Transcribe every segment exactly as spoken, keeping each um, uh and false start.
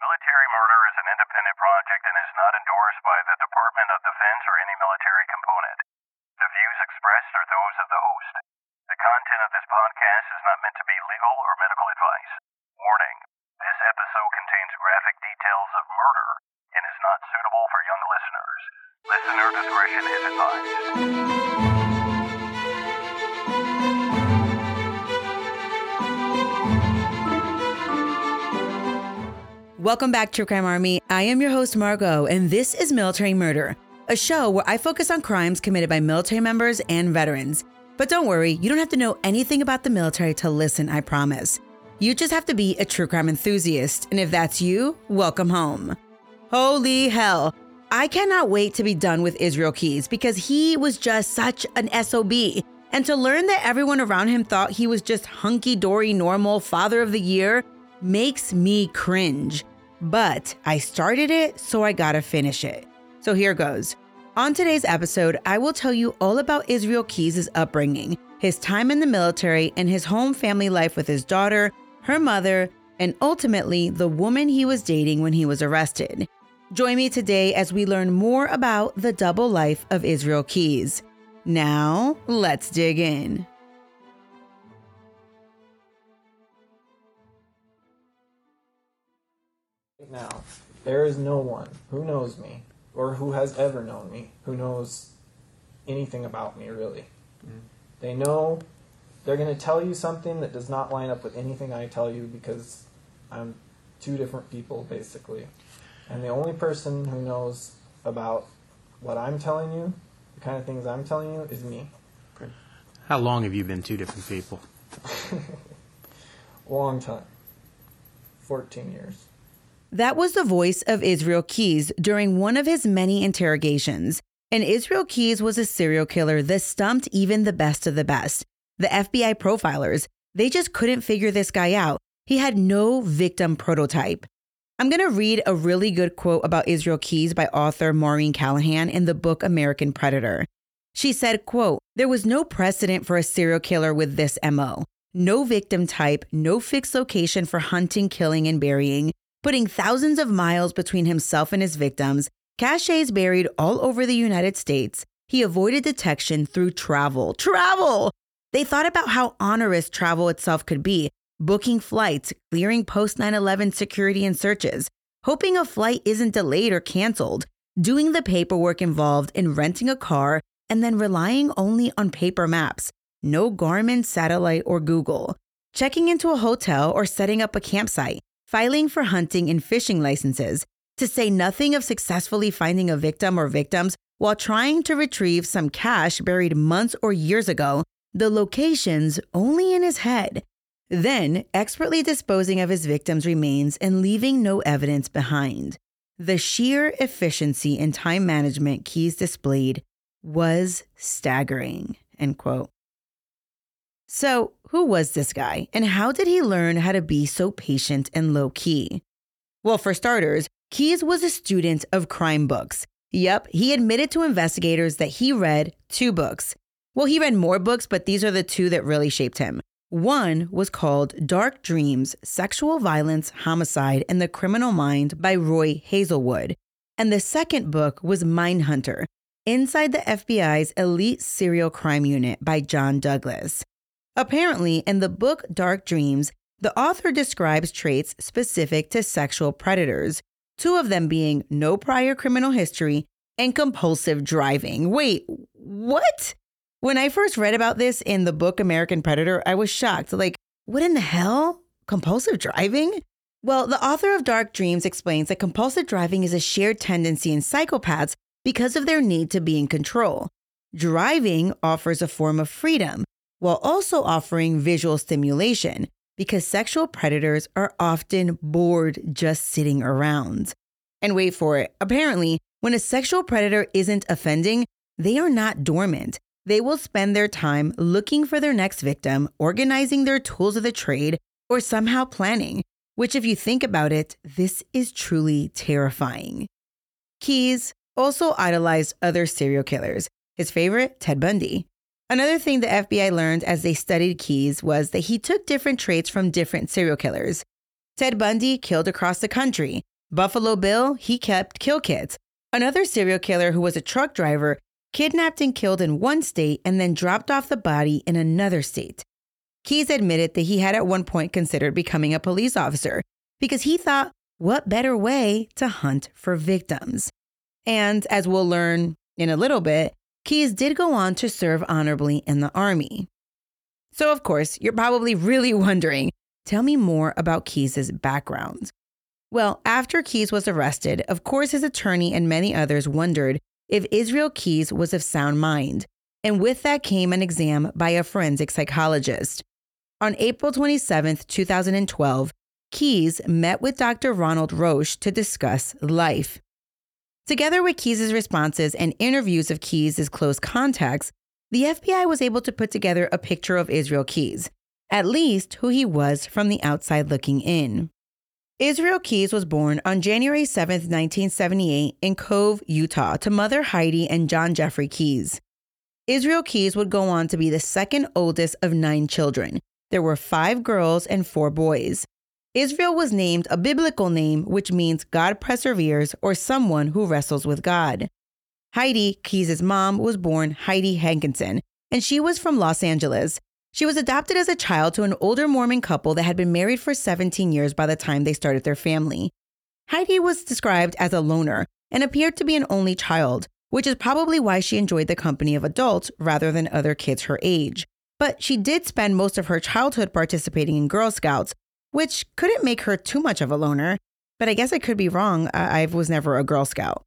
Military murder is an independent project and is not endorsed by the Department of Defense or any military component. The views expressed are those of the host. The content of this podcast is not meant to be legal or medical advice. Warning: this episode contains graphic details of murder and is not suitable for young listeners. Listener discretion is advised. Welcome back, True Crime Army. I am your host, Margot, and this is Military Murder, a show where I focus on crimes committed by military members and veterans. But don't worry, you don't have to know anything about the military to listen, I promise. You just have to be a true crime enthusiast, and if that's you, welcome home. Holy hell, I cannot wait to be done with Israel Keyes because he was just such an S O B. And to learn that everyone around him thought he was just hunky-dory normal father of the year makes me cringe. But I started it, so I gotta finish it. So here goes. On today's episode, I will tell you all about Israel Keyes' upbringing, his time in the military, and his home family life with his daughter, her mother, and ultimately the woman he was dating when he was arrested. Join me today as we learn more about the double life of Israel Keyes. Now, let's dig in. Now, there is no one who knows me, or who has ever known me, who knows anything about me, really. Mm. They know they're going to tell you something that does not line up with anything I tell you because I'm two different people, basically. And the only person who knows about what I'm telling you, the kind of things I'm telling you, is me. How long have you been two different people? Long time. fourteen years. That was the voice of Israel Keyes during one of his many interrogations. And Israel Keyes was a serial killer that stumped even the best of the best. The F B I profilers, they just couldn't figure this guy out. He had no victim prototype. I'm going to read a really good quote about Israel Keyes by author Maureen Callahan in the book American Predator. She said, quote, "There was no precedent for a serial killer with this M O. No victim type, no fixed location for hunting, killing, and burying. Putting thousands of miles between himself and his victims, caches buried all over the United States. He avoided detection through travel. Travel! They thought about how onerous travel itself could be, booking flights, clearing post nine eleven security and searches, hoping a flight isn't delayed or canceled, doing the paperwork involved in renting a car, and then relying only on paper maps. No Garmin, satellite, or Google. Checking into a hotel or setting up a campsite. Filing for hunting and fishing licenses, to say nothing of successfully finding a victim or victims while trying to retrieve some cache buried months or years ago, the locations only in his head. Then, expertly disposing of his victims' remains and leaving no evidence behind. The sheer efficiency and time management Keyes displayed was staggering," end quote. So, who was this guy, and how did he learn how to be so patient and low-key? Well, for starters, Keyes was a student of crime books. Yep, he admitted to investigators that he read two books. Well, he read more books, but these are the two that really shaped him. One was called Dark Dreams, Sexual Violence, Homicide, and the Criminal Mind by Roy Hazelwood. And the second book was Mindhunter, Inside the F B I's Elite Serial Crime Unit by John Douglas. Apparently, in the book Dark Dreams, the author describes traits specific to sexual predators, two of them being no prior criminal history and compulsive driving. Wait, what? When I first read about this in the book American Predator, I was shocked. Like, what in the hell? Compulsive driving? Well, the author of Dark Dreams explains that compulsive driving is a shared tendency in psychopaths because of their need to be in control. Driving offers a form of freedom, while also offering visual stimulation, because sexual predators are often bored just sitting around. And wait for it, apparently, when a sexual predator isn't offending, they are not dormant. They will spend their time looking for their next victim, organizing their tools of the trade, or somehow planning, which if you think about it, this is truly terrifying. Keyes also idolized other serial killers. His favorite, Ted Bundy. Another thing the F B I learned as they studied Keyes was that he took different traits from different serial killers. Ted Bundy killed across the country. Buffalo Bill, he kept kill kits. Another serial killer who was a truck driver kidnapped and killed in one state and then dropped off the body in another state. Keyes admitted that he had at one point considered becoming a police officer because he thought, what better way to hunt for victims? And as we'll learn in a little bit, Keyes did go on to serve honorably in the Army. So of course, you're probably really wondering, tell me more about Keyes' background. Well, after Keyes was arrested, of course his attorney and many others wondered if Israel Keyes was of sound mind. And with that came an exam by a forensic psychologist. On April twenty-seventh, two thousand twelve, Keyes met with Doctor Ronald Roche to discuss life. Together with Keyes' responses and interviews of Keyes' close contacts, the F B I was able to put together a picture of Israel Keyes, at least who he was from the outside looking in. Israel Keyes was born on January seventh, nineteen seventy-eight in Cove, Utah, to mother Heidi and John Jeffrey Keyes. Israel Keyes would go on to be the second oldest of nine children. There were five girls and four boys. Israel was named a biblical name, which means God perseveres or someone who wrestles with God. Heidi, Keyes' mom, was born Heidi Hankinson, and she was from Los Angeles. She was adopted as a child to an older Mormon couple that had been married for seventeen years by the time they started their family. Heidi was described as a loner and appeared to be an only child, which is probably why she enjoyed the company of adults rather than other kids her age. But she did spend most of her childhood participating in Girl Scouts, which couldn't make her too much of a loner, but I guess I could be wrong. I, I was never a Girl Scout.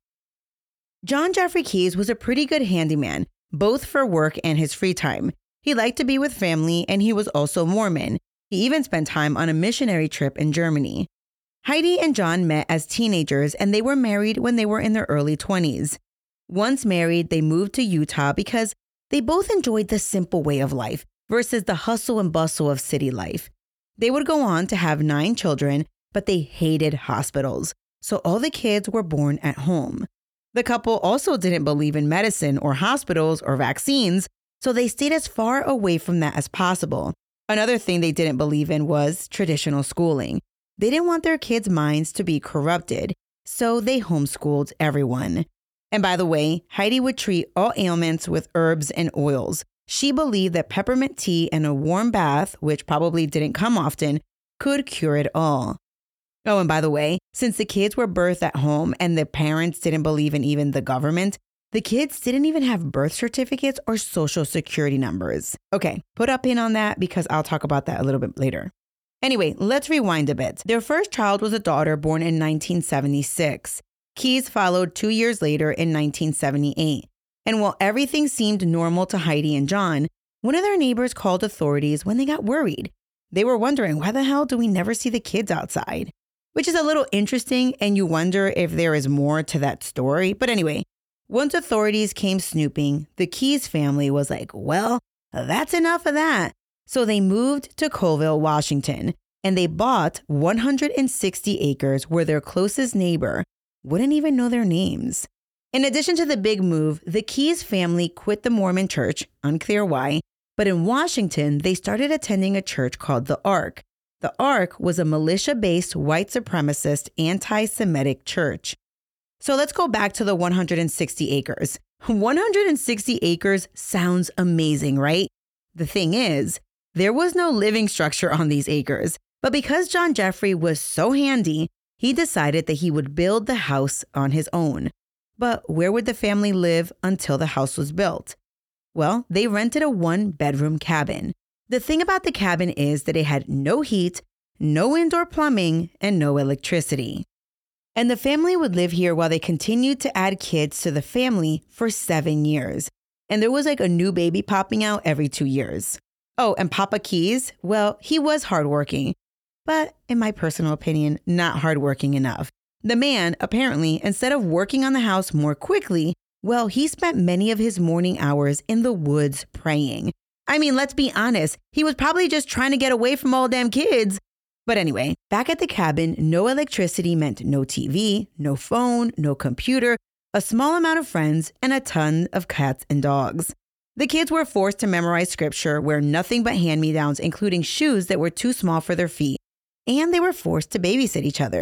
John Jeffrey Keyes was a pretty good handyman, both for work and his free time. He liked to be with family, and he was also Mormon. He even spent time on a missionary trip in Germany. Heidi and John met as teenagers, and they were married when they were in their early twenties. Once married, they moved to Utah because they both enjoyed the simple way of life versus the hustle and bustle of city life. They would go on to have nine children, but they hated hospitals, so all the kids were born at home. The couple also didn't believe in medicine or hospitals or vaccines, so they stayed as far away from that as possible. Another thing they didn't believe in was traditional schooling. They didn't want their kids' minds to be corrupted, so they homeschooled everyone. And by the way, Heidi would treat all ailments with herbs and oils. She believed that peppermint tea and a warm bath, which probably didn't come often, could cure it all. Oh, and by the way, since the kids were birthed at home and the parents didn't believe in even the government, the kids didn't even have birth certificates or social security numbers. Okay, put a pin on that because I'll talk about that a little bit later. Anyway, let's rewind a bit. Their first child was a daughter born in nineteen seventy-six. Keyes followed two years later in nineteen seventy-eight. And while everything seemed normal to Heidi and John, one of their neighbors called authorities when they got worried. They were wondering, why the hell do we never see the kids outside? Which is a little interesting, and you wonder if there is more to that story. But anyway, once authorities came snooping, the Keyes family was like, well, that's enough of that. So they moved to Colville, Washington, and they bought one hundred sixty acres where their closest neighbor wouldn't even know their names. In addition to the big move, the Keyes family quit the Mormon church, unclear why, but in Washington, they started attending a church called the Ark. The Ark was a militia-based white supremacist anti-Semitic church. So let's go back to the one hundred sixty acres. one hundred sixty acres sounds amazing, right? The thing is, there was no living structure on these acres, but because John Jeffrey was so handy, he decided that he would build the house on his own. But where would the family live until the house was built? Well, they rented a one-bedroom cabin. The thing about the cabin is that it had no heat, no indoor plumbing, and no electricity. And the family would live here while they continued to add kids to the family for seven years. And there was like a new baby popping out every two years. Oh, and Papa Keyes, well, he was hardworking, but in my personal opinion, not hardworking enough. The man, apparently, instead of working on the house more quickly, well, he spent many of his morning hours in the woods praying. I mean, let's be honest, he was probably just trying to get away from all them kids. But anyway, back at the cabin, no electricity meant no T V, no phone, no computer, a small amount of friends, and a ton of cats and dogs. The kids were forced to memorize scripture, wear nothing but hand-me-downs, including shoes that were too small for their feet, and they were forced to babysit each other.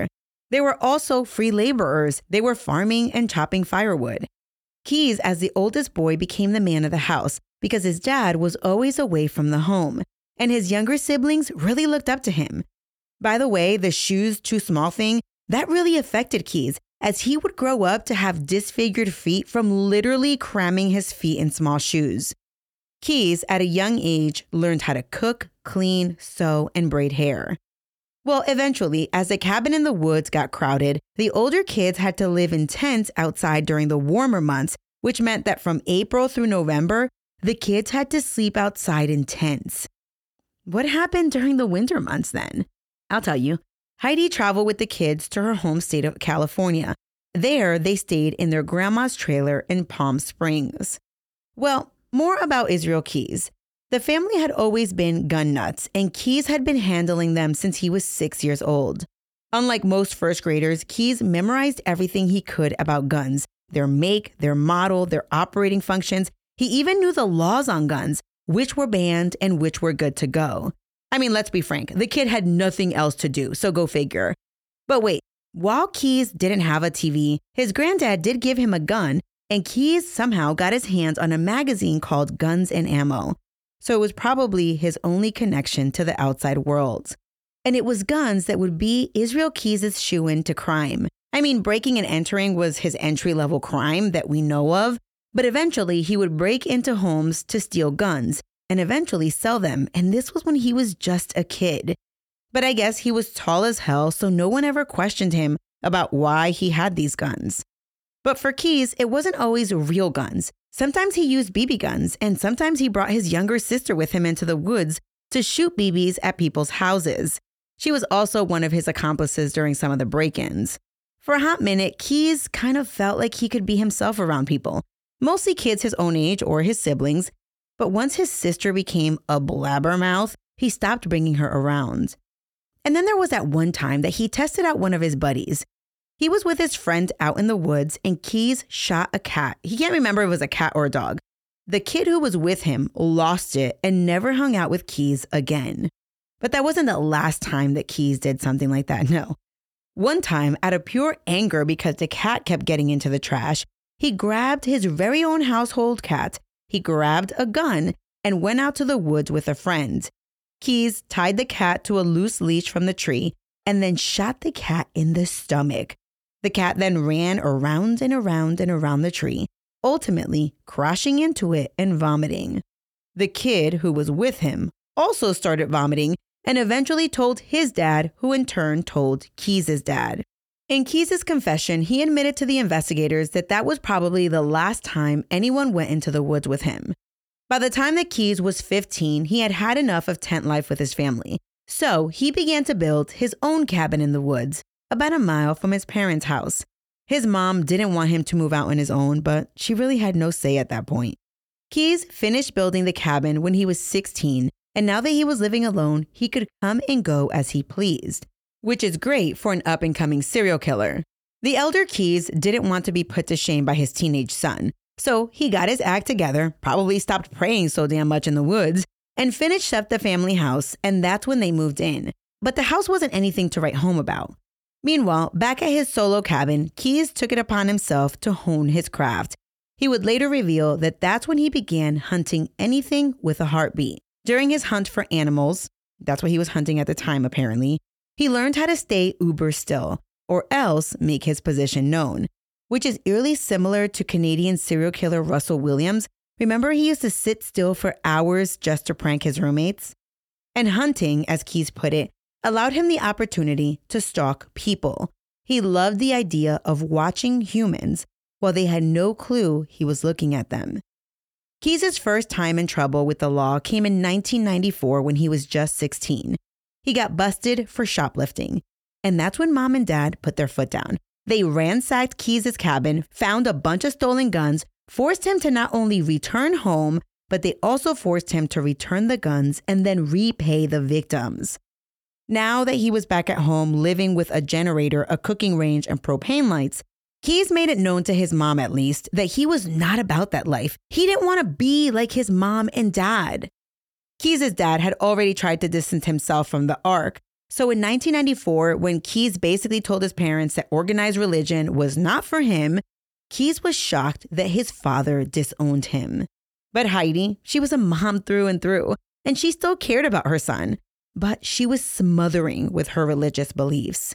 They were also free laborers. They were farming and chopping firewood. Keys, as the oldest boy, became the man of the house because his dad was always away from the home, and his younger siblings really looked up to him. By the way, the shoes too small thing, that really affected Keys, as he would grow up to have disfigured feet from literally cramming his feet in small shoes. Keys, at a young age, learned how to cook, clean, sew, and braid hair. Well, eventually, as the cabin in the woods got crowded, the older kids had to live in tents outside during the warmer months, which meant that from April through November, the kids had to sleep outside in tents. What happened during the winter months then? I'll tell you. Heidi traveled with the kids to her home state of California. There, they stayed in their grandma's trailer in Palm Springs. Well, more about Israel Keys. The family had always been gun nuts, and Keys had been handling them since he was six years old. Unlike most first graders, Keys memorized everything he could about guns, their make, their model, their operating functions. He even knew the laws on guns, which were banned and which were good to go. I mean, let's be frank, the kid had nothing else to do, so go figure. But wait, while Keys didn't have a T V, his granddad did give him a gun, and Keys somehow got his hands on a magazine called Guns and Ammo. So it was probably his only connection to the outside world. And it was guns that would be Israel Keys' shoe-in to crime. I mean, breaking and entering was his entry-level crime that we know of, but eventually he would break into homes to steal guns and eventually sell them, and this was when he was just a kid. But I guess he was tall as hell, so no one ever questioned him about why he had these guns. But for Keys, it wasn't always real guns. Sometimes he used B B guns, and sometimes he brought his younger sister with him into the woods to shoot B Bs at people's houses. She was also one of his accomplices during some of the break-ins. For a hot minute, Keys kind of felt like he could be himself around people, mostly kids his own age or his siblings. But once his sister became a blabbermouth, he stopped bringing her around. And then there was that one time that he tested out one of his buddies. He was with his friend out in the woods, and Keys shot a cat. He can't remember if it was a cat or a dog. The kid who was with him lost it and never hung out with Keys again. But that wasn't the last time that Keys did something like that, no. One time, out of pure anger because the cat kept getting into the trash, he grabbed his very own household cat, he grabbed a gun, and went out to the woods with a friend. Keys tied the cat to a loose leash from the tree and then shot the cat in the stomach. The cat then ran around and around and around the tree, ultimately crashing into it and vomiting. The kid who was with him also started vomiting and eventually told his dad, who in turn told Keys' dad. In Keys' confession, he admitted to the investigators that that was probably the last time anyone went into the woods with him. By the time that Keys was fifteen, he had had enough of tent life with his family. So he began to build his own cabin in the woods, about a mile from his parents' house. His mom didn't want him to move out on his own, but she really had no say at that point. Keys finished building the cabin when he was sixteen, and now that he was living alone, he could come and go as he pleased, which is great for an up-and-coming serial killer. The elder Keys didn't want to be put to shame by his teenage son, so he got his act together, probably stopped praying so damn much in the woods, and finished up the family house, and that's when they moved in. But the house wasn't anything to write home about. Meanwhile, back at his solo cabin, Keys took it upon himself to hone his craft. He would later reveal that that's when he began hunting anything with a heartbeat. During his hunt for animals, that's what he was hunting at the time apparently, he learned how to stay uber still, or else make his position known, which is eerily similar to Canadian serial killer Russell Williams. Remember, he used to sit still for hours just to prank his roommates? And hunting, as Keys put it, allowed him the opportunity to stalk people. He loved the idea of watching humans while they had no clue he was looking at them. Keys' first time in trouble with the law came in nineteen ninety-four when he was just sixteen. He got busted for shoplifting. And that's when mom and dad put their foot down. They ransacked Keys' cabin, found a bunch of stolen guns, forced him to not only return home, but they also forced him to return the guns and then repay the victims. Now that he was back at home living with a generator, a cooking range, and propane lights, Keys made it known to his mom at least that he was not about that life. He didn't want to be like his mom and dad. Keys' dad had already tried to distance himself from the Ark, So in nineteen ninety-four, when Keyes basically told his parents that organized religion was not for him, Keyes was shocked that his father disowned him. But Heidi, she was a mom through and through, and she still cared about her son, but she was smothering with her religious beliefs.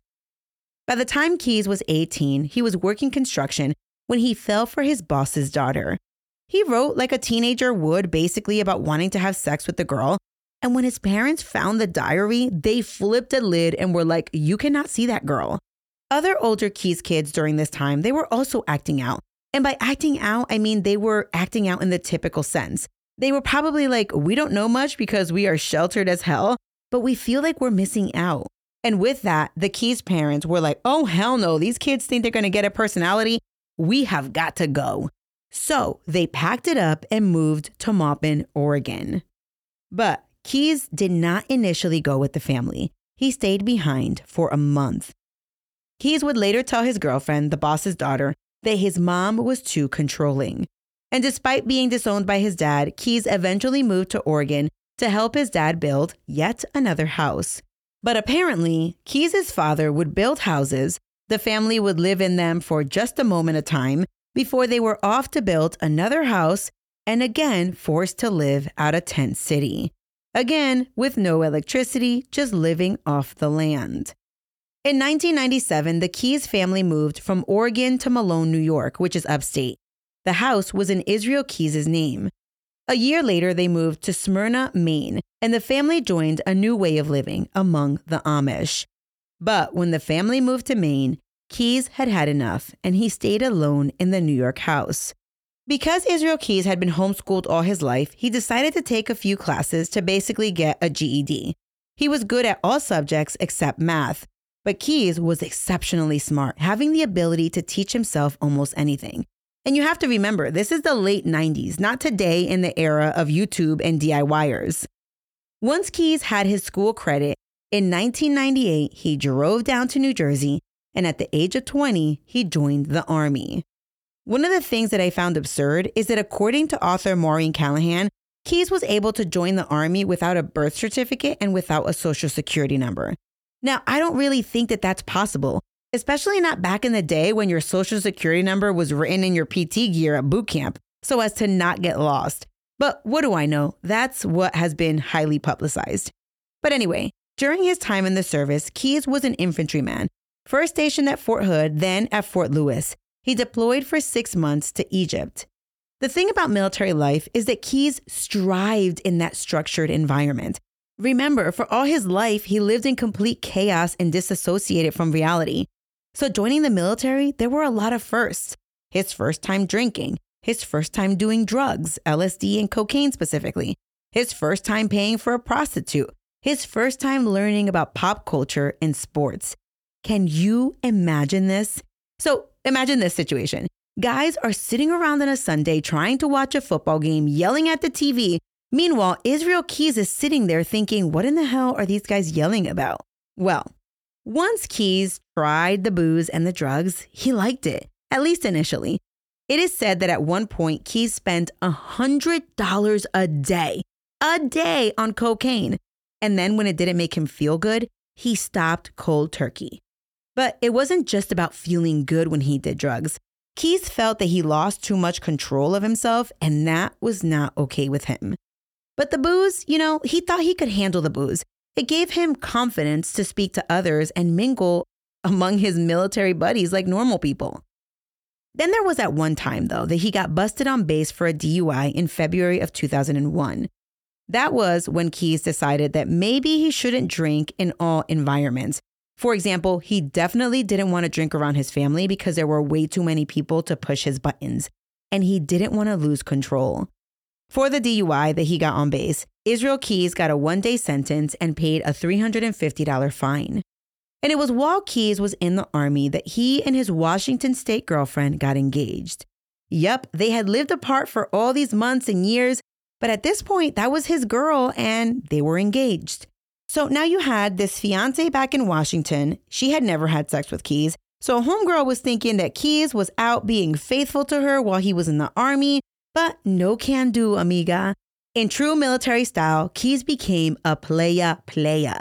By the time Keyes was eighteen, he was working construction when he fell for his boss's daughter. He wrote like a teenager would, basically about wanting to have sex with the girl. And when his parents found the diary, they flipped a lid and were like, you cannot see that girl. Other older Keyes kids during this time, they were also acting out. And by acting out, I mean they were acting out in the typical sense. They were probably like, we don't know much because we are sheltered as hell, but we feel like we're missing out. And with that, the Keyes parents were like, oh, hell no, these kids think they're going to get a personality. We have got to go. So they packed it up and moved to Maupin, Oregon. But Keyes did not initially go with the family. He stayed behind for a month. Keyes would later tell his girlfriend, the boss's daughter, that his mom was too controlling. And despite being disowned by his dad, Keyes eventually moved to Oregon to help his dad build yet another house. But apparently, Keyes' father would build houses, the family would live in them for just a moment of time before they were off to build another house and again forced to live out of Tent City. Again, with no electricity, just living off the land. In nineteen ninety-seven, the Keyes family moved from Oregon to Malone, New York, which is upstate. The house was in Israel Keyes' name. A year later, they moved to Smyrna, Maine, and the family joined a new way of living among the Amish. But when the family moved to Maine, Keyes had had enough, and he stayed alone in the New York house. Because Israel Keyes had been homeschooled all his life, he decided to take a few classes to basically get a G E D. He was good at all subjects except math, but Keyes was exceptionally smart, having the ability to teach himself almost anything. And you have to remember, this is the late nineties, not today in the era of YouTube and DIYers. Once Keyes had his school credit, in nineteen ninety-eight, he drove down to New Jersey, and at the age of twenty, he joined the Army. One of the things that I found absurd is that according to author Maureen Callahan, Keyes was able to join the Army without a birth certificate and without a social security number. Now, I don't really think that that's possible, especially not back in the day when your social security number was written in your P T gear at boot camp so as to not get lost. But what do I know? That's what has been highly publicized. But anyway, during his time in the service, Keyes was an infantryman, first stationed at Fort Hood, then at Fort Lewis. He deployed for six months to Egypt. The thing about military life is that Keyes strived in that structured environment. Remember, for all his life, he lived in complete chaos and disassociated from reality. So joining the military, there were a lot of firsts. His first time drinking, his first time doing drugs, L S D and cocaine specifically, his first time paying for a prostitute, his first time learning about pop culture and sports. Can you imagine this? So imagine this situation. Guys are sitting around on a Sunday trying to watch a football game, yelling at the T V. Meanwhile, Israel Keyes is sitting there thinking, what in the hell are these guys yelling about? Well, once Keyes tried the booze and the drugs, he liked it, at least initially. It is said that at one point, Keyes spent one hundred dollars a day, a day on cocaine. And then when it didn't make him feel good, he stopped cold turkey. But it wasn't just about feeling good when he did drugs. Keyes felt that he lost too much control of himself, and that was not okay with him. But the booze, you know, he thought he could handle the booze. It gave him confidence to speak to others and mingle among his military buddies like normal people. Then there was that one time, though, that he got busted on base for a D U I in February of two thousand one. That was when Keyes decided that maybe he shouldn't drink in all environments. For example, he definitely didn't want to drink around his family because there were way too many people to push his buttons, and he didn't want to lose control. For the D U I that he got on base, Israel Keyes got a one-day sentence and paid a three hundred fifty dollars fine. And it was while Keyes was in the Army that he and his Washington State girlfriend got engaged. Yep, they had lived apart for all these months and years, but at this point, that was his girl and they were engaged. So now you had this fiance back in Washington. She had never had sex with Keyes. So homegirl was thinking that Keyes was out being faithful to her while he was in the Army, but no can do, amiga. In true military style, Keyes became a playa playa.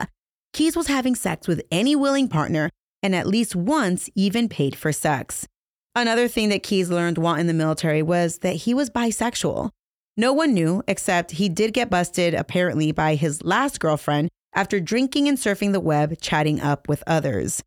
Keys was having sex with any willing partner and at least once even paid for sex. Another thing that Keys learned while in the military was that he was bisexual. No one knew, except he did get busted apparently by his last girlfriend after drinking and surfing the web, chatting up with others.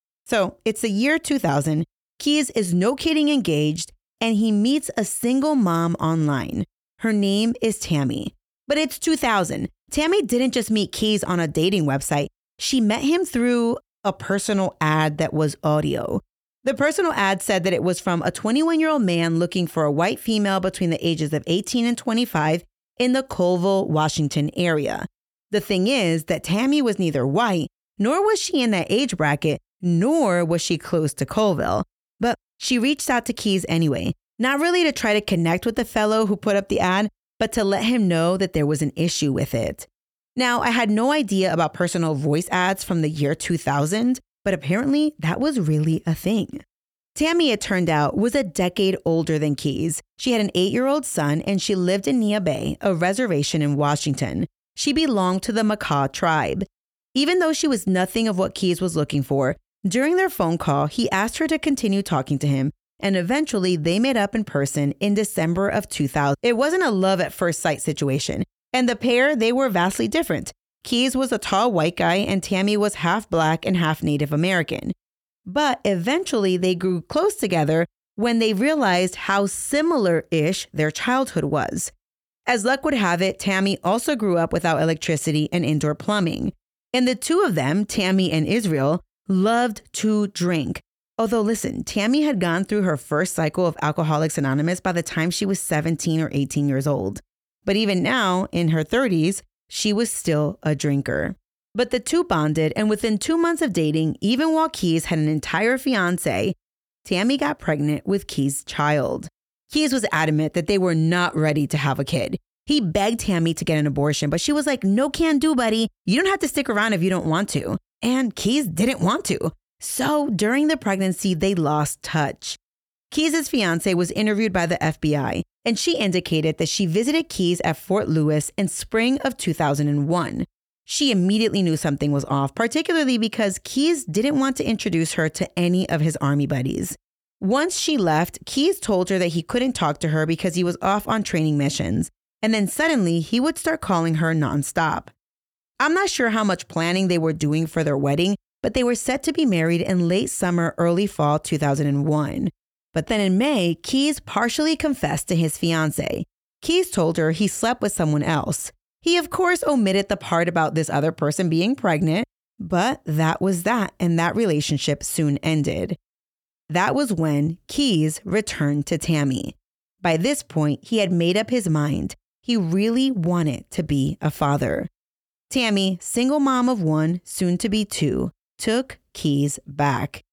So it's the year two thousand. Keys is no kidding engaged, and he meets a single mom online. Her name is Tammy. But it's two thousand. Tammy didn't just meet Keys on a dating website. She met him through a personal ad that was audio. The personal ad said that it was from a twenty-one-year-old man looking for a white female between the ages of eighteen and twenty-five in the Colville, Washington area. The thing is that Tammy was neither white, nor was she in that age bracket, nor was she close to Colville. But she reached out to Keys anyway, not really to try to connect with the fellow who put up the ad, but to let him know that there was an issue with it. Now, I had no idea about personal voice ads from the year two thousand, but apparently that was really a thing. Tammy, it turned out, was a decade older than Keys. She had an eight-year-old son, and she lived in Neah Bay, a reservation in Washington. She belonged to the Makah tribe. Even though she was nothing of what Keys was looking for, during their phone call, he asked her to continue talking to him, and eventually they met up in person in December of two thousand. It wasn't a love at first sight situation, and the pair, they were vastly different. Keys was a tall white guy, and Tammy was half black and half Native American. But eventually they grew close together when they realized how similar-ish their childhood was. As luck would have it, Tammy also grew up without electricity and indoor plumbing. And the two of them, Tammy and Israel, loved to drink. Although, listen, Tammy had gone through her first cycle of Alcoholics Anonymous by the time she was seventeen or eighteen years old. But even now, in her thirties, she was still a drinker. But the two bonded, and within two months of dating, even while Keys had an entire fiance, Tammy got pregnant with Keys' child. Keys was adamant that they were not ready to have a kid. He begged Tammy to get an abortion, but she was like, no can do, buddy. You don't have to stick around if you don't want to. And Keys didn't want to. So during the pregnancy, they lost touch. Keys' fiance was interviewed by the F B I, and she indicated that she visited Keys at Fort Lewis in spring of two thousand one. She immediately knew something was off, particularly because Keys didn't want to introduce her to any of his army buddies. Once she left, Keys told her that he couldn't talk to her because he was off on training missions, and then suddenly he would start calling her nonstop. I'm not sure how much planning they were doing for their wedding, but they were set to be married in late summer, early fall two thousand one. But then in May, Keys partially confessed to his fiancée. Keys told her he slept with someone else. He, of course, omitted the part about this other person being pregnant, but that was that, and that relationship soon ended. That was when Keys returned to Tammy. By this point, he had made up his mind. He really wanted to be a father. Tammy, single mom of one, soon to be two, took Keys back.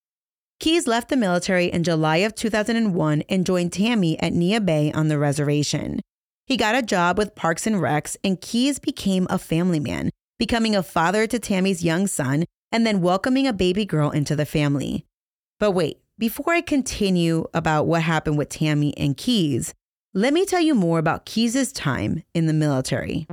Keys left the military in July of two thousand one and joined Tammy at Neah Bay on the reservation. He got a job with Parks and Recs, and Keys became a family man, becoming a father to Tammy's young son and then welcoming a baby girl into the family. But wait, before I continue about what happened with Tammy and Keys, let me tell you more about Keys' time in the military.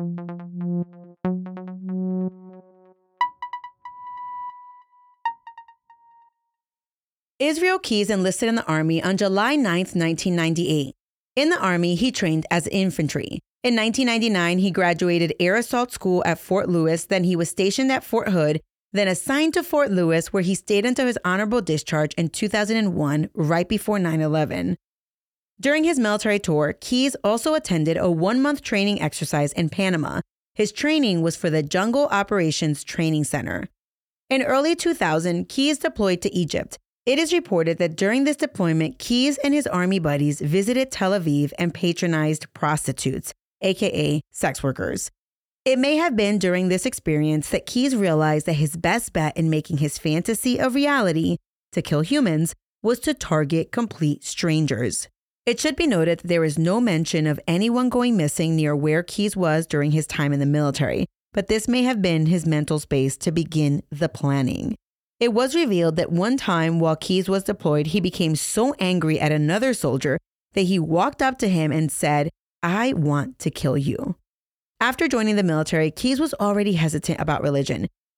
Israel Keys enlisted in the Army on July ninth, nineteen ninety-eight. In the Army, he trained as infantry. In nineteen ninety-nine, he graduated Air Assault School at Fort Lewis, then he was stationed at Fort Hood, then assigned to Fort Lewis, where he stayed until his honorable discharge in two thousand one, right before nine eleven. During his military tour, Keys also attended a one-month training exercise in Panama. His training was for the Jungle Operations Training Center. In early two thousand, Keys deployed to Egypt. It is reported that during this deployment, Keys and his army buddies visited Tel Aviv and patronized prostitutes, aka sex workers. It may have been during this experience that Keys realized that his best bet in making his fantasy a reality, to kill humans, was to target complete strangers. It should be noted that there is no mention of anyone going missing near where Keys was during his time in the military, but this may have been his mental space to begin the planning. It was revealed that one time while Keys was deployed, he became so angry at another soldier that he walked up to him and said, "I want to kill you." After joining the military, Keys was already hesitant about religion,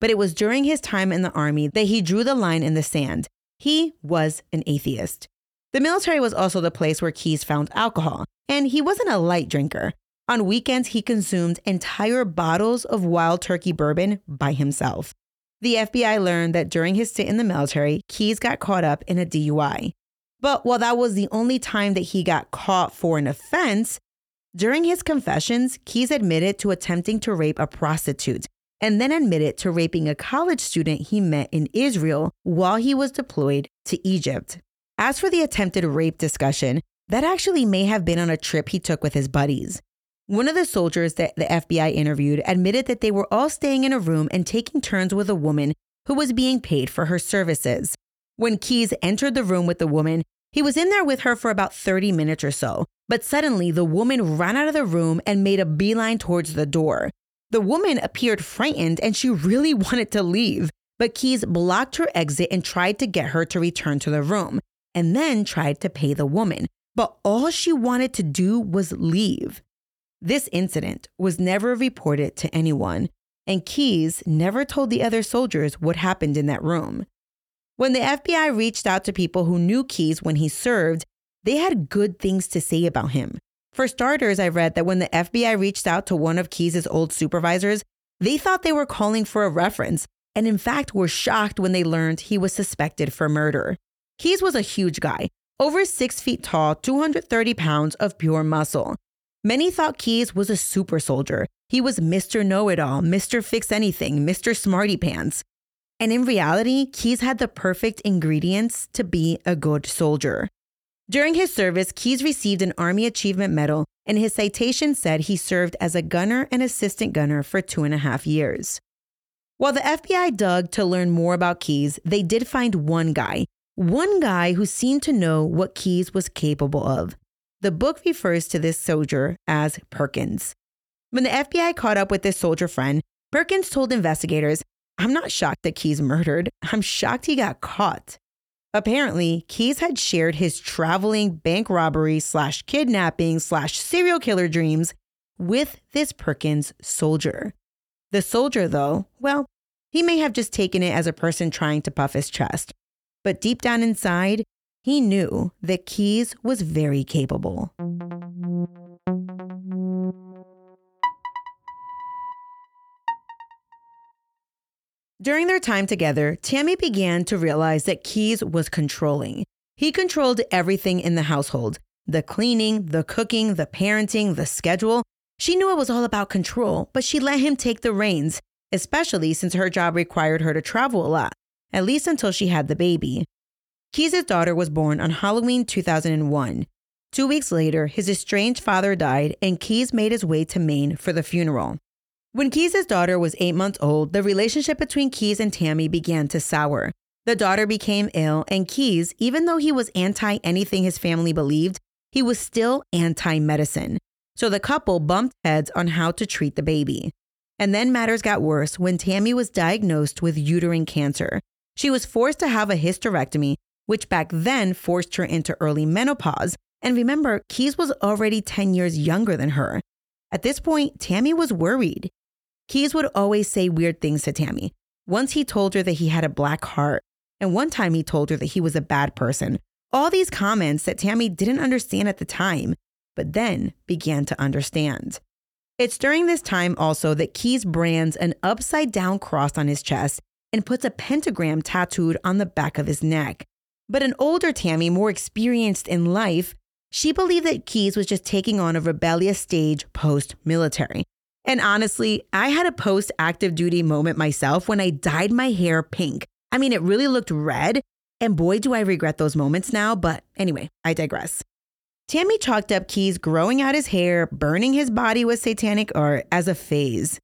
but it was during his time in the army that he drew the line in the sand. He was an atheist. The military was also the place where Keyes found alcohol, and he wasn't a light drinker. On weekends, he consumed entire bottles of Wild Turkey bourbon by himself. The F B I learned that during his stint in the military, Keyes got caught up in a D U I. But while that was the only time that he got caught for an offense, during his confessions, Keyes admitted to attempting to rape a prostitute and then admitted to raping a college student he met in Israel while he was deployed to Egypt. As for the attempted rape discussion, that actually may have been on a trip he took with his buddies. One of the soldiers that the F B I interviewed admitted that they were all staying in a room and taking turns with a woman who was being paid for her services. When Keyes entered the room with the woman, he was in there with her for about thirty minutes or so, but suddenly the woman ran out of the room and made a beeline towards the door. The woman appeared frightened and she really wanted to leave, but Keyes blocked her exit and tried to get her to return to the room, and then tried to pay the woman. But all she wanted to do was leave. This incident was never reported to anyone, and Keyes never told the other soldiers what happened in that room. When the F B I reached out to people who knew Keyes when he served, they had good things to say about him. For starters, I read that when the F B I reached out to one of Keyes' old supervisors, they thought they were calling for a reference, and in fact were shocked when they learned he was suspected for murder. Keyes was a huge guy, over six feet tall, two hundred thirty pounds of pure muscle. Many thought Keyes was a super soldier. He was Mister Know-It-All, Mister Fix-Anything, Mister Smarty Pants. And in reality, Keyes had the perfect ingredients to be a good soldier. During his service, Keyes received an Army Achievement Medal, and his citation said he served as a gunner and assistant gunner for two and a half years. While the F B I dug to learn more about Keyes, they did find one guy, one guy who seemed to know what Keyes was capable of. The book refers to this soldier as Perkins. When the F B I caught up with this soldier friend, Perkins told investigators, "I'm not shocked that Keyes murdered. I'm shocked he got caught." Apparently, Keyes had shared his traveling bank robbery slash kidnapping slash serial killer dreams with this Perkins soldier. The soldier, though, well, he may have just taken it as a person trying to puff his chest. But deep down inside, he knew that Keyes was very capable. During their time together, Tammy began to realize that Keyes was controlling. He controlled everything in the household: the cleaning, the cooking, the parenting, the schedule. She knew it was all about control, but she let him take the reins, especially since her job required her to travel a lot, at least until she had the baby. Keyes' daughter was born on Halloween two thousand one. Two weeks later, his estranged father died, and Keyes made his way to Maine for the funeral. When Keyes' daughter was eight months old, the relationship between Keyes and Tammy began to sour. The daughter became ill, and Keyes, even though he was anti-anything his family believed, he was still anti-medicine. So the couple bumped heads on how to treat the baby. And then matters got worse when Tammy was diagnosed with uterine cancer. She was forced to have a hysterectomy, which back then forced her into early menopause. And remember, Keyes was already ten years younger than her. At this point, Tammy was worried. Keyes would always say weird things to Tammy. Once he told her that he had a black heart, and one time he told her that he was a bad person. All these comments that Tammy didn't understand at the time, but then began to understand. It's during this time also that Keyes brands an upside-down cross on his chest and puts a pentagram tattooed on the back of his neck. But an older Tammy, more experienced in life, she believed that Keyes was just taking on a rebellious stage post-military. And honestly, I had a post-active duty moment myself when I dyed my hair pink. I mean, it really looked red, and boy, do I regret those moments now, but anyway, I digress. Tammy chalked up Keyes growing out his hair, burning his body with satanic art as a phase.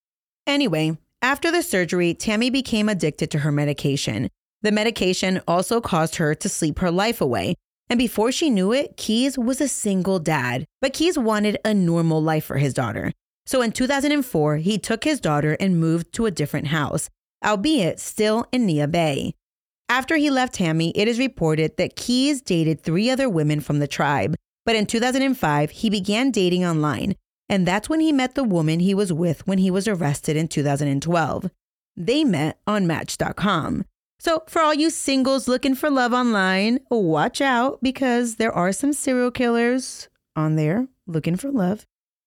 Anyway, after the surgery, Tammy became addicted to her medication. The medication also caused her to sleep her life away. And before she knew it, Keyes was a single dad. But Keyes wanted a normal life for his daughter. So in two thousand four, he took his daughter and moved to a different house, albeit still in Neah Bay. After he left Tammy, it is reported that Keyes dated three other women from the tribe. But in two thousand five, he began dating online. And that's when he met the woman he was with when he was arrested in two thousand twelve. They met on Match dot com. So for all you singles looking for love online, watch out because there are some serial killers on there looking for love.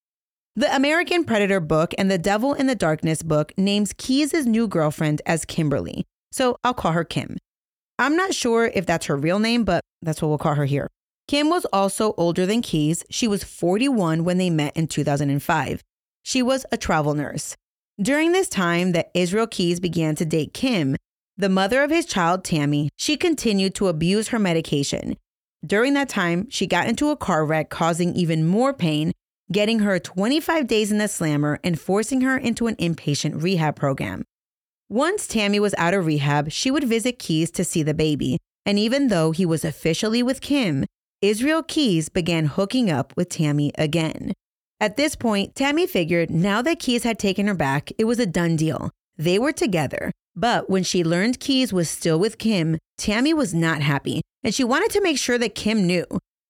The American Predator book and the Devil in the Darkness book names Keyes' new girlfriend as Kimberly. So I'll call her Kim. I'm not sure if that's her real name, but that's what we'll call her here. Kim was also older than Keyes. She was forty-one when they met in two thousand five. She was a travel nurse. During this time that Israel Keyes began to date Kim, the mother of his child, Tammy, she continued to abuse her medication. During that time, she got into a car wreck causing even more pain, getting her twenty-five days in the slammer and forcing her into an inpatient rehab program. Once Tammy was out of rehab, she would visit Keyes to see the baby. And even though he was officially with Kim, Israel Keyes began hooking up with Tammy again. At this point, Tammy figured now that Keyes had taken her back, it was a done deal. They were together. But when she learned Keyes was still with Kim, Tammy was not happy, and she wanted to make sure that Kim knew.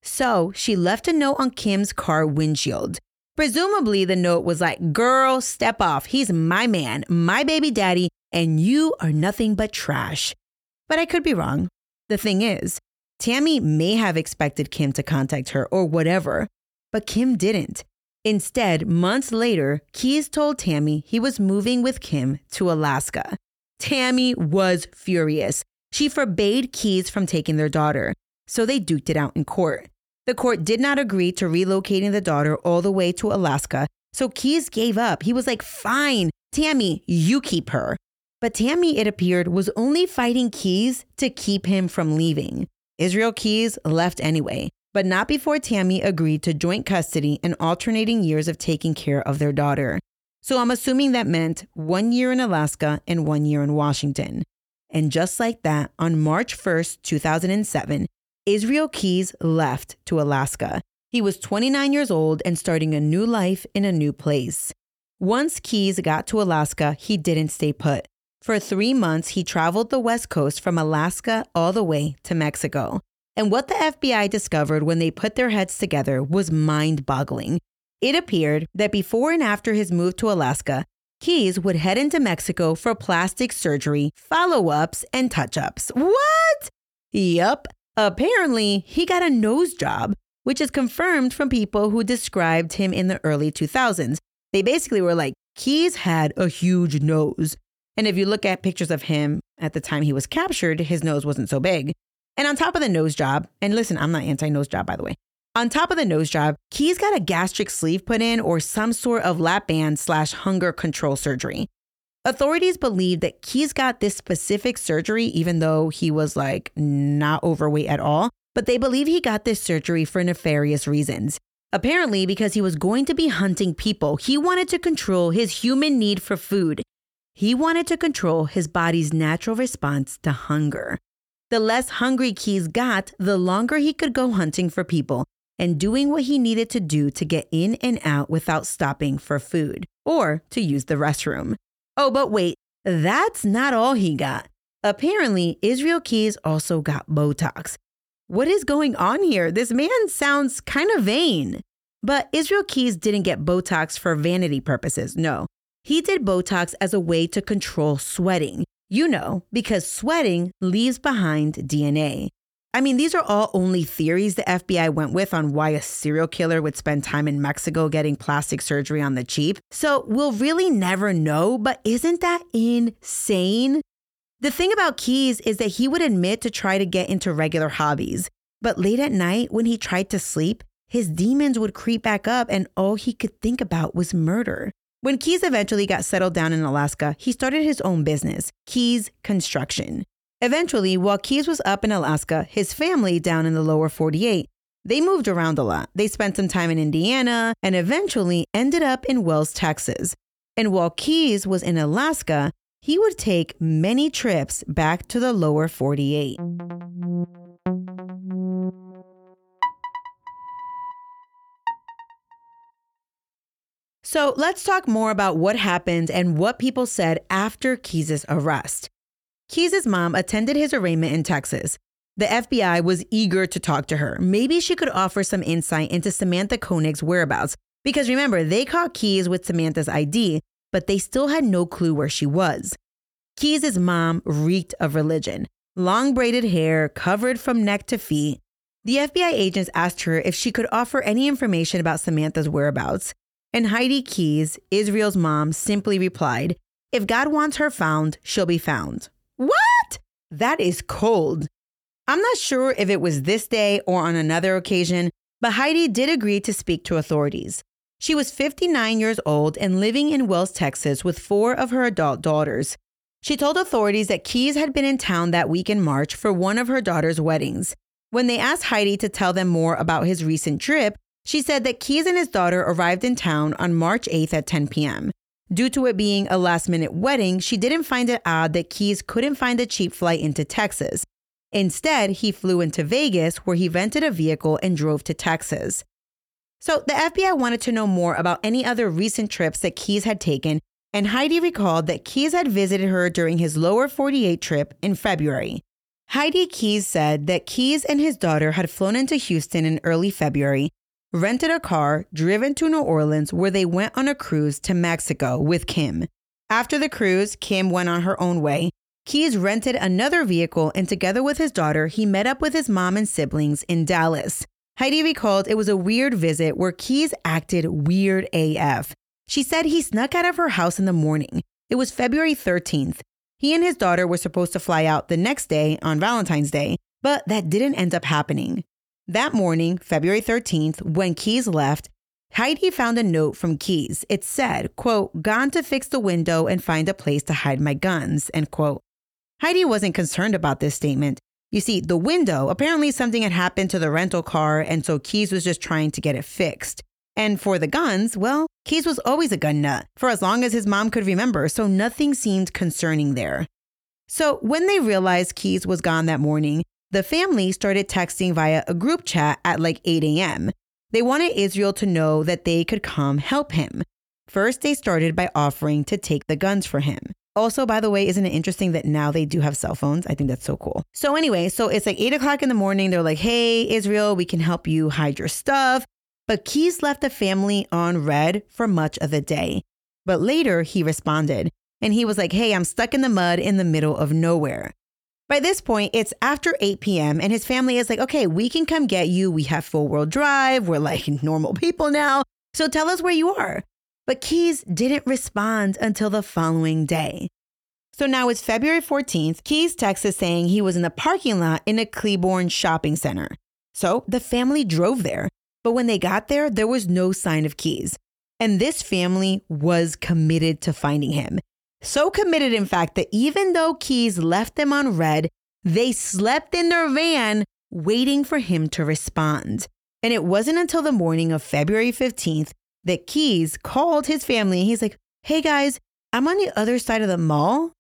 So she left a note on Kim's car windshield. Presumably, the note was like, "Girl, step off. He's my man, my baby daddy, and you are nothing but trash." But I could be wrong. The thing is, Tammy may have expected Kim to contact her or whatever, but Kim didn't. Instead, months later, Keyes told Tammy he was moving with Kim to Alaska. Tammy was furious. She forbade Keyes from taking their daughter, so they duked it out in court. The court did not agree to relocating the daughter all the way to Alaska, so Keyes gave up. He was like, "Fine, Tammy, you keep her." But Tammy, it appeared, was only fighting Keyes to keep him from leaving. Israel Keyes left anyway, but not before Tammy agreed to joint custody and alternating years of taking care of their daughter. So I'm assuming that meant one year in Alaska and one year in Washington. And just like that, on March first, two thousand seven, Israel Keyes left to Alaska. He was twenty-nine years old and starting a new life in a new place. Once Keyes got to Alaska, he didn't stay put. For three months, he traveled the West Coast from Alaska all the way to Mexico. And what the F B I discovered when they put their heads together was mind-boggling. It appeared that before and after his move to Alaska, Keyes would head into Mexico for plastic surgery, follow-ups, and touch-ups. What? Yup. Apparently, he got a nose job, which is confirmed from people who described him in the early two thousands. They basically were like, Keyes had a huge nose. And if you look at pictures of him at the time he was captured, his nose wasn't so big. And on top of the nose job, and listen, I'm not anti-nose job, by the way. On top of the nose job, Keyes got a gastric sleeve put in or some sort of lap band slash hunger control surgery. Authorities believe that Keyes got this specific surgery even though he was like not overweight at all, but they believe he got this surgery for nefarious reasons. Apparently because he was going to be hunting people, he wanted to control his human need for food. He wanted to control his body's natural response to hunger. The less hungry Keyes got, the longer he could go hunting for people and doing what he needed to do to get in and out without stopping for food or to use the restroom. Oh, but wait, that's not all he got. Apparently, Israel Keyes also got Botox. What is going on here? This man sounds kind of vain. But Israel Keyes didn't get Botox for vanity purposes, no. He did Botox as a way to control sweating. You know, because sweating leaves behind D N A. I mean, these are all only theories the F B I went with on why a serial killer would spend time in Mexico getting plastic surgery on the cheap. So we'll really never know, but isn't that insane? The thing about Keyes is that he would admit to try to get into regular hobbies. But late at night, when he tried to sleep, his demons would creep back up and all he could think about was murder. When Keyes eventually got settled down in Alaska, he started his own business, Keyes Construction. Eventually, while Keyes was up in Alaska, his family down in the lower forty-eight, they moved around a lot. They spent some time in Indiana and eventually ended up in Wells, Texas. And while Keyes was in Alaska, he would take many trips back to the lower forty-eight. So let's talk more about what happened and what people said after Keyes' arrest. Keyes' mom attended his arraignment in Texas. The F B I was eager to talk to her. Maybe she could offer some insight into Samantha Koenig's whereabouts. Because remember, they caught Keyes with Samantha's I D, but they still had no clue where she was. Keys' mom reeked of religion. Long braided hair covered from neck to feet. The F B I agents asked her if she could offer any information about Samantha's whereabouts. And Heidi Keys, Israel's mom, simply replied, "If God wants her found, she'll be found." What? That is cold. I'm not sure if it was this day or on another occasion, but Heidi did agree to speak to authorities. She was fifty-nine years old and living in Wells, Texas with four of her adult daughters. She told authorities that Keys had been in town that week in March for one of her daughter's weddings. When they asked Heidi to tell them more about his recent trip, she said that Keys and his daughter arrived in town on March eighth at ten p.m. Due to it being a last-minute wedding, she didn't find it odd that Keys couldn't find a cheap flight into Texas. Instead, he flew into Vegas, where he rented a vehicle and drove to Texas. So the F B I wanted to know more about any other recent trips that Keys had taken, and Heidi recalled that Keys had visited her during his lower forty-eight trip in February. Heidi Keys said that Keys and his daughter had flown into Houston in early February, rented a car, driven to New Orleans, where they went on a cruise to Mexico with Kim. After the cruise, Kim went on her own way. Keys rented another vehicle, and together with his daughter, he met up with his mom and siblings in Dallas. Heidi recalled it was a weird visit where Keys acted weird A F. She said he snuck out of her house in the morning. It was February thirteenth. He and his daughter were supposed to fly out the next day on Valentine's Day, but that didn't end up happening. That morning, February thirteenth, when Keys left, Heidi found a note from Keys. It said, quote, "Gone to fix the window and find a place to hide my guns," end quote. Heidi wasn't concerned about this statement. You see, the window, apparently something had happened to the rental car, and so Keys was just trying to get it fixed. And for the guns, well, Keys was always a gun nut for as long as his mom could remember, so nothing seemed concerning there. So when they realized Keys was gone that morning, the family started texting via a group chat at like eight a.m. They wanted Israel to know that they could come help him. First, they started by offering to take the guns for him. Also, by the way, isn't it interesting that now they do have cell phones? I think that's so cool. So anyway, so it's like eight o'clock in the morning. They're like, "Hey, Israel, we can help you hide your stuff." But Keys left the family on red for much of the day. But later he responded and he was like, "Hey, I'm stuck in the mud in the middle of nowhere." By this point, it's after eight p.m. and his family is like, "Okay, we can come get you. We have full world drive. We're like normal people now. So tell us where you are." But Keys didn't respond until the following day. So now it's February fourteenth. Keys texts saying he was in the parking lot in a Claiborne shopping center. So the family drove there. But when they got there, there was no sign of Keys. And this family was committed to finding him. So committed, in fact, that even though Keys left them on red, they slept in their van waiting for him to respond. And it wasn't until the morning of February fifteenth that Keys called his family. He's like, "Hey guys, I'm on the other side of the mall."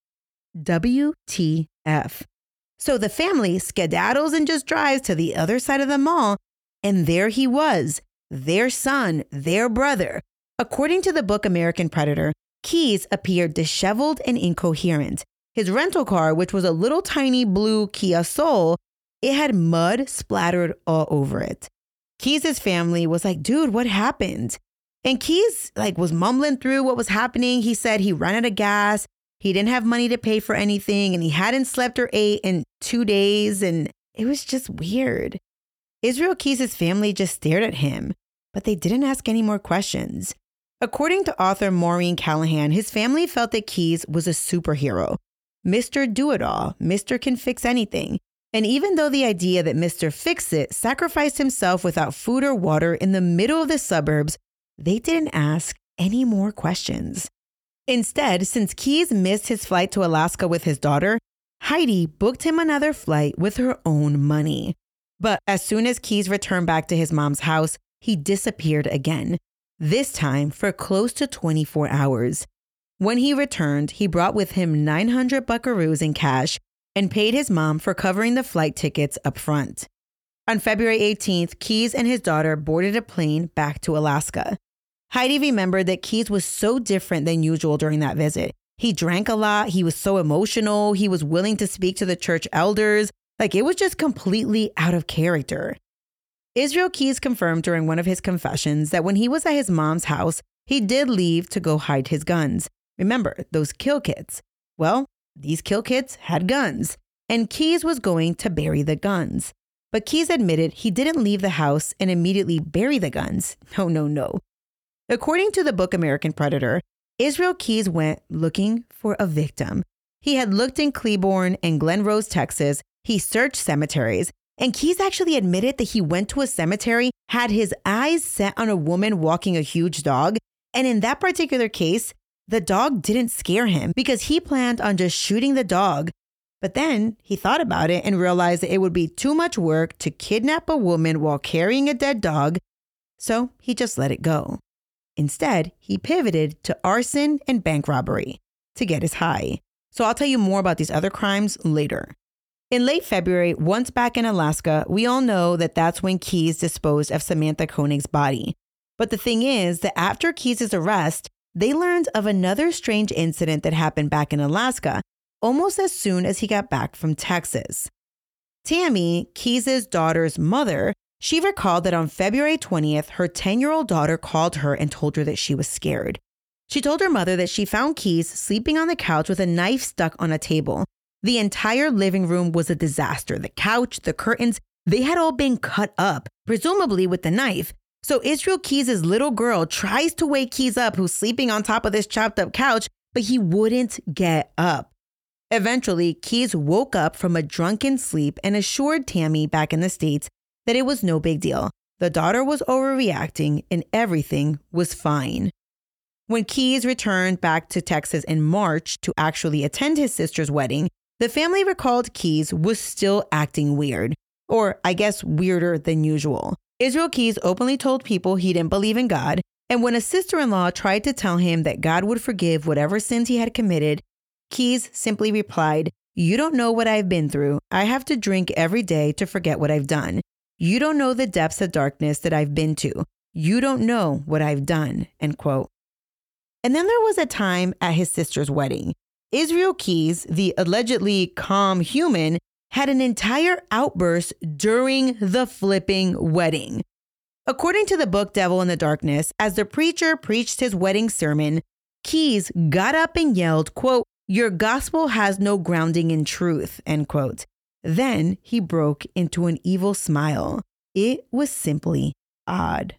W T F. So the family skedaddles and just drives to the other side of the mall. And there he was, their son, their brother. According to the book American Predator, Keys appeared disheveled and incoherent. His rental car, which was a little tiny blue Kia Soul, it had mud splattered all over it. Keys' family was like, "Dude, what happened?" And Keys like was mumbling through what was happening. He said he ran out of gas. He didn't have money to pay for anything, and he hadn't slept or ate in two days. And it was just weird. Israel Keys' family just stared at him, but they didn't ask any more questions. According to author Maureen Callahan, his family felt that Keys was a superhero. Mister Do-It-All, Mister Can Fix Anything. And even though the idea that Mister Fix-It sacrificed himself without food or water in the middle of the suburbs, they didn't ask any more questions. Instead, since Keys missed his flight to Alaska with his daughter, Heidi booked him another flight with her own money. But as soon as Keys returned back to his mom's house, he disappeared again, this time for close to twenty-four hours. When he returned, he brought with him nine hundred buckaroos in cash and paid his mom for covering the flight tickets up front. On February eighteenth, Keys and his daughter boarded a plane back to Alaska. Heidi remembered that Keys was so different than usual during that visit. He drank a lot. He was so emotional. He was willing to speak to the church elders. Like, it was just completely out of character. Israel Keys confirmed during one of his confessions that when he was at his mom's house, he did leave to go hide his guns. Remember, those kill kits. Well, these kill kits had guns, and Keyes was going to bury the guns. But Keyes admitted he didn't leave the house and immediately bury the guns. No, no, no. According to the book American Predator, Israel Keyes went looking for a victim. He had looked in Cleburne and Glen Rose, Texas. He searched cemeteries. And Keyes actually admitted that he went to a cemetery, had his eyes set on a woman walking a huge dog. And in that particular case, the dog didn't scare him because he planned on just shooting the dog. But then he thought about it and realized that it would be too much work to kidnap a woman while carrying a dead dog. So he just let it go. Instead, he pivoted to arson and bank robbery to get his high. So I'll tell you more about these other crimes later. In late February, once back in Alaska, we all know that that's when Keyes disposed of Samantha Koenig's body. But the thing is that after Keyes' arrest, they learned of another strange incident that happened back in Alaska, almost as soon as he got back from Texas. Tammy, Keyes' daughter's mother, she recalled that on February twentieth, her ten-year-old daughter called her and told her that she was scared. She told her mother that she found Keyes sleeping on the couch with a knife stuck on a table. The entire living room was a disaster. The couch, the curtains, they had all been cut up, presumably with the knife. So Israel Keyes' little girl tries to wake Keyes up, who's sleeping on top of this chopped up couch, but he wouldn't get up. Eventually, Keyes woke up from a drunken sleep and assured Tammy back in the States that it was no big deal. The daughter was overreacting and everything was fine. When Keyes returned back to Texas in March to actually attend his sister's wedding, the family recalled Keyes was still acting weird, or I guess weirder than usual. Israel Keyes openly told people he didn't believe in God, and when a sister-in-law tried to tell him that God would forgive whatever sins he had committed, Keyes simply replied, "You don't know what I've been through. I have to drink every day to forget what I've done. You don't know the depths of darkness that I've been to. You don't know what I've done," end quote. And then there was a time at his sister's wedding. Israel Keyes, the allegedly calm human, had an entire outburst during the flipping wedding. According to the book Devil in the Darkness, as the preacher preached his wedding sermon, Keyes got up and yelled, quote, "Your gospel has no grounding in truth," end quote. Then he broke into an evil smile. It was simply odd.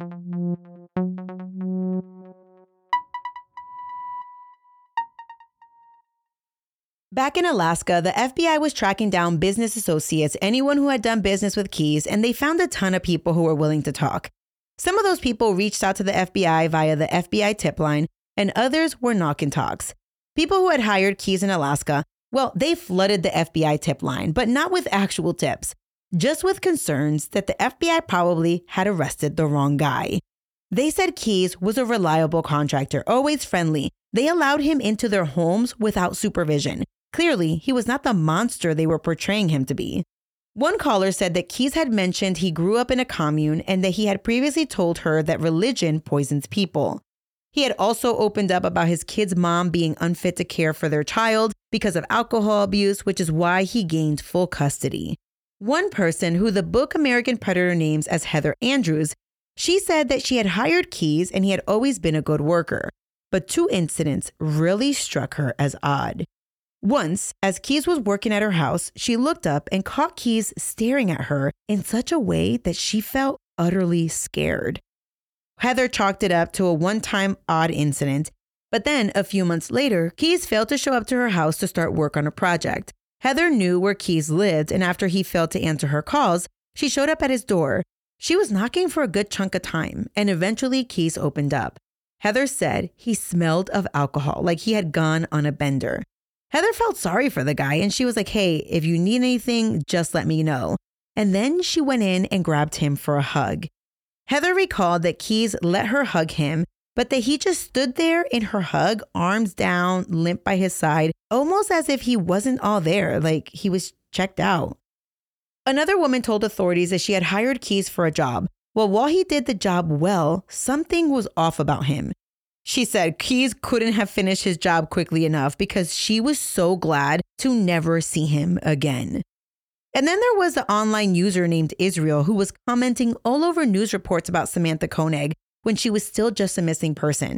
Back in Alaska, the F B I was tracking down business associates, anyone who had done business with Keyes, and they found a ton of people who were willing to talk. Some of those people reached out to the F B I via the F B I tip line, and others were knock and talks. People who had hired Keyes in Alaska, well, they flooded the F B I tip line, but not with actual tips, just with concerns that the F B I probably had arrested the wrong guy. They said Keyes was a reliable contractor, always friendly. They allowed him into their homes without supervision. Clearly, he was not the monster they were portraying him to be. One caller said that Keyes had mentioned he grew up in a commune and that he had previously told her that religion poisons people. He had also opened up about his kid's mom being unfit to care for their child because of alcohol abuse, which is why he gained full custody. One person, who the book American Predator names as Heather Andrews, she said that she had hired Keyes and he had always been a good worker. But two incidents really struck her as odd. Once, as Keyes was working at her house, she looked up and caught Keyes staring at her in such a way that she felt utterly scared. Heather chalked it up to a one-time odd incident, but then a few months later, Keyes failed to show up to her house to start work on a project. Heather knew where Keyes lived, and after he failed to answer her calls, she showed up at his door. She was knocking for a good chunk of time, and eventually Keyes opened up. Heather said he smelled of alcohol, like he had gone on a bender. Heather felt sorry for the guy, and she was like, "Hey, if you need anything, just let me know." And then she went in and grabbed him for a hug. Heather recalled that Keyes let her hug him, but that he just stood there in her hug, arms down, limp by his side, almost as if he wasn't all there, like he was checked out. Another woman told authorities that she had hired Keyes for a job. Well, while he did the job well, something was off about him. She said Keyes couldn't have finished his job quickly enough because she was so glad to never see him again. And then there was the online user named Israel who was commenting all over news reports about Samantha Koenig when she was still just a missing person.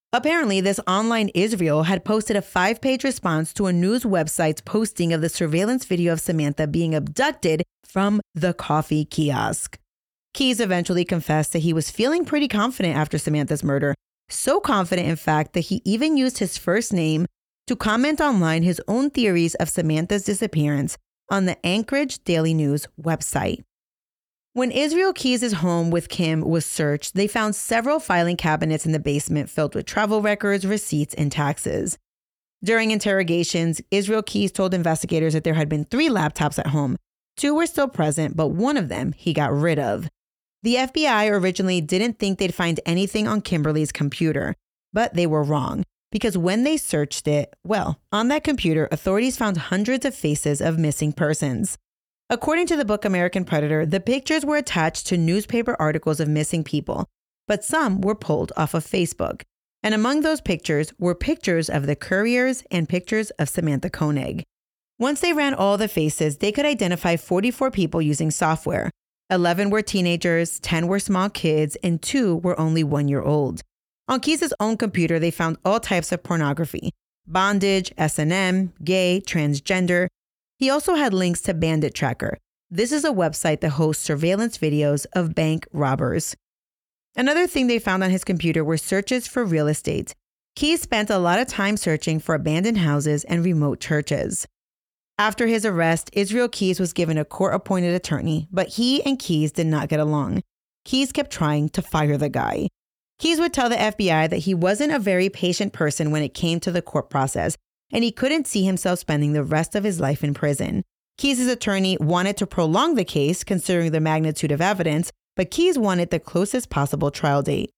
Apparently, this online Israel had posted a five-page response to a news website's posting of the surveillance video of Samantha being abducted from the coffee kiosk. Keyes eventually confessed that he was feeling pretty confident after Samantha's murder, so confident, in fact, that he even used his first name to comment online his own theories of Samantha's disappearance on the Anchorage Daily News website. When Israel Keyes' home with Kim was searched, they found several filing cabinets in the basement filled with travel records, receipts, and taxes. During interrogations, Israel Keyes told investigators that there had been three laptops at home. Two were still present, but one of them he got rid of. The F B I originally didn't think they'd find anything on Kimberly's computer, but they were wrong, because when they searched it, well, on that computer, authorities found hundreds of faces of missing persons. According to the book American Predator, the pictures were attached to newspaper articles of missing people, but some were pulled off of Facebook. And among those pictures were pictures of the couriers and pictures of Samantha Koenig. Once they ran all the faces, they could identify forty-four people using software. eleven were teenagers, ten were small kids, and two were only one year old. On Keyes' own computer, they found all types of pornography: bondage, S and M, gay, transgender. He also had links to Bandit Tracker. This is a website that hosts surveillance videos of bank robbers. Another thing they found on his computer were searches for real estate. Keyes spent a lot of time searching for abandoned houses and remote churches. After his arrest, Israel Keyes was given a court-appointed attorney, but he and Keyes did not get along. Keyes kept trying to fire the guy. Keyes would tell the F B I that he wasn't a very patient person when it came to the court process, and he couldn't see himself spending the rest of his life in prison. Keyes' attorney wanted to prolong the case, considering the magnitude of evidence, but Keyes wanted the closest possible trial date.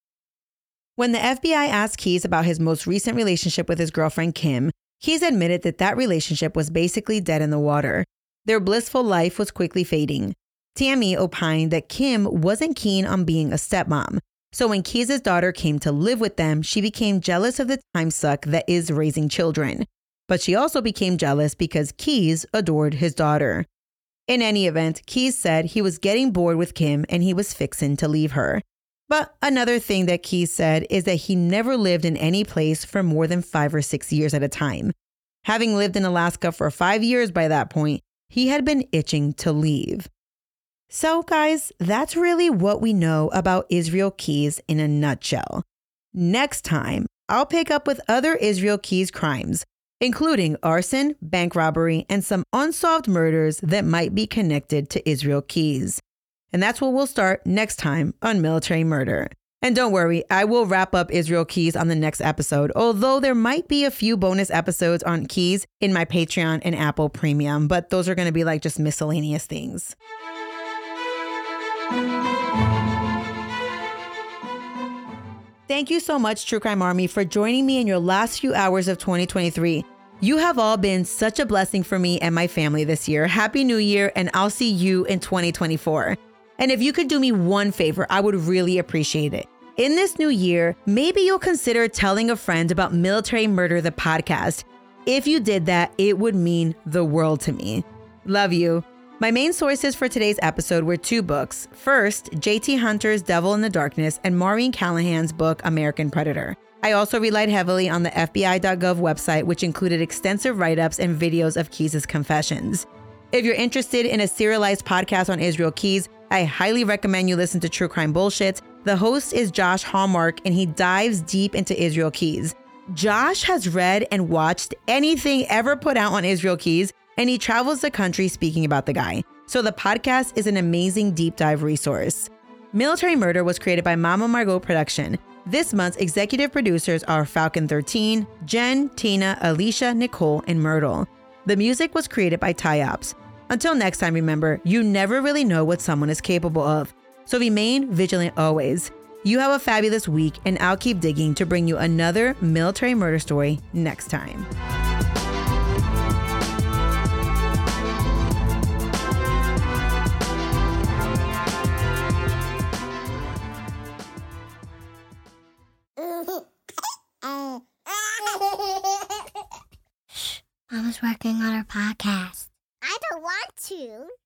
When the F B I asked Keyes about his most recent relationship with his girlfriend Kim, Keyes admitted that that relationship was basically dead in the water. Their blissful life was quickly fading. Tammy opined that Kim wasn't keen on being a stepmom, so when Keyes' daughter came to live with them, she became jealous of the time suck that is raising children. But she also became jealous because Keyes adored his daughter. In any event, Keyes said he was getting bored with Kim and he was fixin' to leave her. But another thing that Keyes said is that he never lived in any place for more than five or six years at a time. Having lived in Alaska for five years by that point, he had been itching to leave. So guys, that's really what we know about Israel Keyes in a nutshell. Next time, I'll pick up with other Israel Keyes crimes, including arson, bank robbery, and some unsolved murders that might be connected to Israel Keyes. And that's where we'll start next time on Military Murder. And don't worry, I will wrap up Israel Keyes on the next episode, although there might be a few bonus episodes on Keyes in my Patreon and Apple Premium, but those are going to be like just miscellaneous things. Thank you so much, True Crime Army, for joining me in your last few hours of twenty twenty-three. You have all been such a blessing for me and my family this year. Happy New Year, and I'll see you in twenty twenty-four. And if you could do me one favor, I would really appreciate it. In this new year, maybe you'll consider telling a friend about Military Murder, the podcast. If you did that, it would mean the world to me. Love you. My main sources for today's episode were two books. First, J T Hunter's Devil in the Darkness and Maureen Callahan's book, American Predator. I also relied heavily on the F B I dot gov website, which included extensive write-ups and videos of Keyes' confessions. If you're interested in a serialized podcast on Israel Keyes, I highly recommend you listen to True Crime Bullshit. The host is Josh Hallmark, and he dives deep into Israel Keyes. Josh has read and watched anything ever put out on Israel Keyes, and he travels the country speaking about the guy. So the podcast is an amazing deep dive resource. Military Murder was created by Mama Margot Production. This month's executive producers are Falcon thirteen, Jen, Tina, Alicia, Nicole, and Myrtle. The music was created by Ty-Ops. Until next time, remember, you never really know what someone is capable of. So remain vigilant always. You have a fabulous week, and I'll keep digging to bring you another military murder story next time. Mama's working on her podcast. I don't want to.